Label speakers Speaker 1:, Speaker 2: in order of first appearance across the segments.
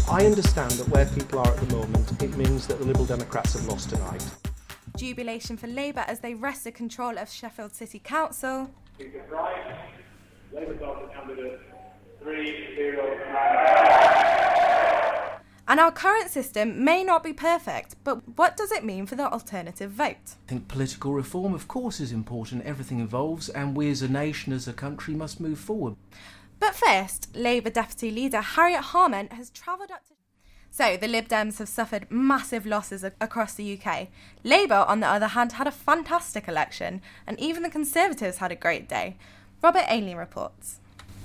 Speaker 1: I understand that where people are at the moment, it means that the Liberal Democrats have lost tonight.
Speaker 2: Jubilation for Labour as they wrested control of Sheffield City Council.
Speaker 3: Speaker Price, Labour Doctor candidate 309.
Speaker 2: And our current system may not be perfect, but what does it mean for the alternative vote?
Speaker 4: I think political reform, of course, is important. Everything involves, and we as a nation, as a country, must move forward.
Speaker 2: But first, Labour Deputy Leader Harriet Harman has travelled up to... So, the Lib Dems have suffered massive losses across the UK. Labour, on the other hand, had a fantastic election, and even the Conservatives had a great day. Robert Ainley reports.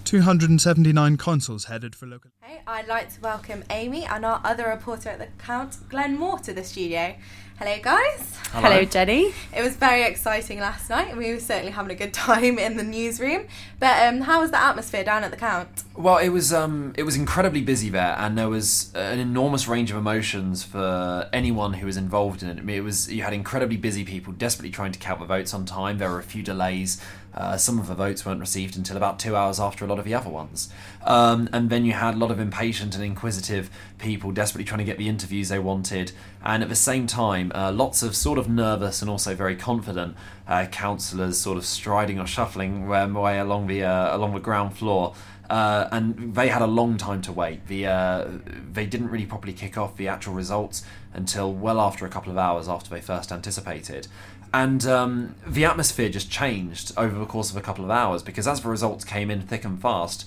Speaker 5: 279 consuls headed for local...
Speaker 2: Hey, I'd like to welcome Amy and our other reporter at the Count, Glenn Moore, to the studio. Hello, guys.
Speaker 6: Hello, Jenny.
Speaker 2: It was very exciting last night, and we were certainly having a good time in the newsroom. But how was the atmosphere down at the Count?
Speaker 7: Well, it was incredibly busy there, and there was an enormous range of emotions for anyone who was involved in it. I mean, you had incredibly busy people desperately trying to count the votes on time. There were a few delays. Some of the votes weren't received until about 2 hours after a lot of the other ones. And then you had a lot of impatient and inquisitive people desperately trying to get the interviews they wanted. And at the same time, lots of sort of nervous and also very confident councillors sort of striding or shuffling their way along the ground floor. And they had a long time to wait. They didn't really properly kick off the actual results until well after a couple of hours after they first anticipated. And the atmosphere just changed over the course of a couple of hours, because as the results came in thick and fast,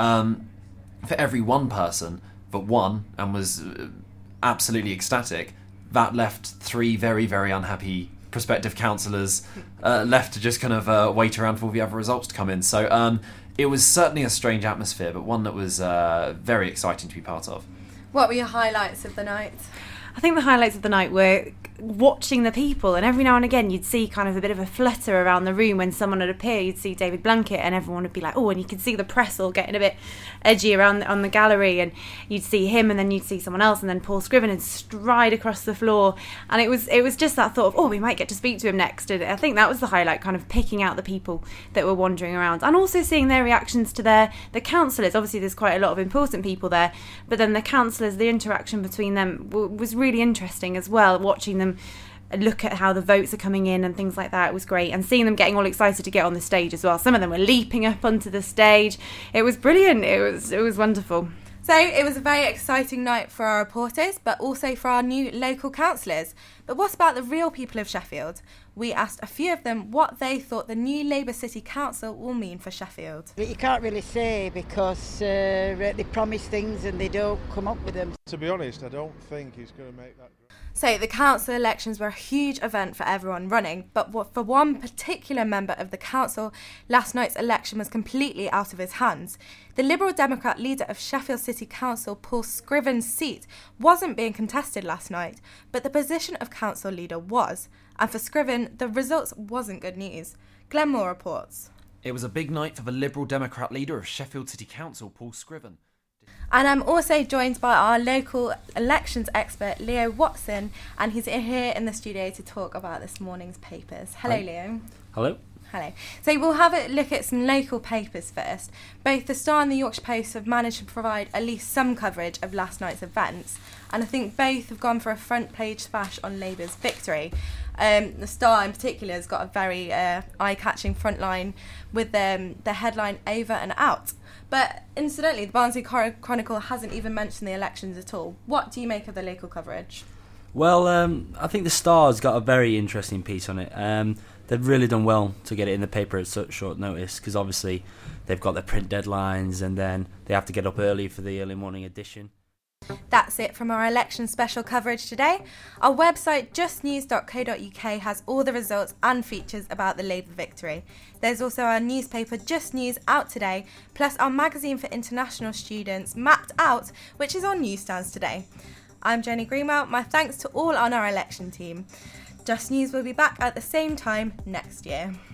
Speaker 7: for every one person that won and was absolutely ecstatic, that left 3 very, very unhappy prospective councillors left to just kind of wait around for all the other results to come in. So it was certainly a strange atmosphere, but one that was very exciting to be part of.
Speaker 2: What were your highlights of the night?
Speaker 6: I think the highlights of the night were watching the people, and every now and again you'd see kind of a bit of a flutter around the room when someone would appear. You'd see David Blunkett and everyone would be like, oh, and you could see the press all getting a bit edgy around on the gallery, and you'd see him and then you'd see someone else, and then Paul Scriven would stride across the floor, and it was just that thought of, oh, we might get to speak to him next. And I think that was the highlight, kind of picking out the people that were wandering around, and also seeing their reactions to the councillors. Obviously there's quite a lot of important people there, but then the councillors, the interaction between them was really interesting as well, watching them look at how the votes are coming in and things like that. It was great, and seeing them getting all excited to get on the stage as well. Some of them were leaping up onto the stage. It was brilliant. It was wonderful.
Speaker 2: So it was a very exciting night for our reporters, but also for our new local councillors. But what about the real people of Sheffield? We asked a few of them what they thought the new Labour City Council will mean for Sheffield.
Speaker 8: You can't really say, because they promise things and they don't come up with them.
Speaker 9: To be honest, I don't think he's going to make that.
Speaker 2: So the council elections were a huge event for everyone running, but for one particular member of the council, last night's election was completely out of his hands. The Liberal Democrat leader of Sheffield City Council, Paul Scriven's seat, wasn't being contested last night, but the position of council leader was. And for Scriven, the results wasn't good news. Glenn Moore reports.
Speaker 7: It was a big night for the Liberal Democrat leader of Sheffield City Council, Paul Scriven.
Speaker 2: And I'm also joined by our local elections expert, Leo Watson, and he's here in the studio to talk about this morning's papers. Hello, Hi. Leo.
Speaker 10: Hello.
Speaker 2: Hello. So we'll have a look at some local papers first. Both the Star and the Yorkshire Post have managed to provide at least some coverage of last night's events, and I think both have gone for a front page splash on Labour's victory. The Star in particular has got a very eye-catching front line with the headline "Over and Out." But incidentally, the Barnsley Chronicle hasn't even mentioned the elections at all. What do you make of the local coverage?
Speaker 10: Well, I think the Star's got a very interesting piece on it. They've really done well to get it in the paper at such short notice, because obviously they've got their print deadlines and then they have to get up early for the early morning edition.
Speaker 2: That's it from our election special coverage today. Our website justnews.co.uk has all the results and features about the Labour victory. There's also our newspaper Just News out today, plus our magazine for international students Mapped Out, which is on newsstands today. I'm Jenny Greenwell. My thanks to all on our election team. Just News will be back at the same time next year.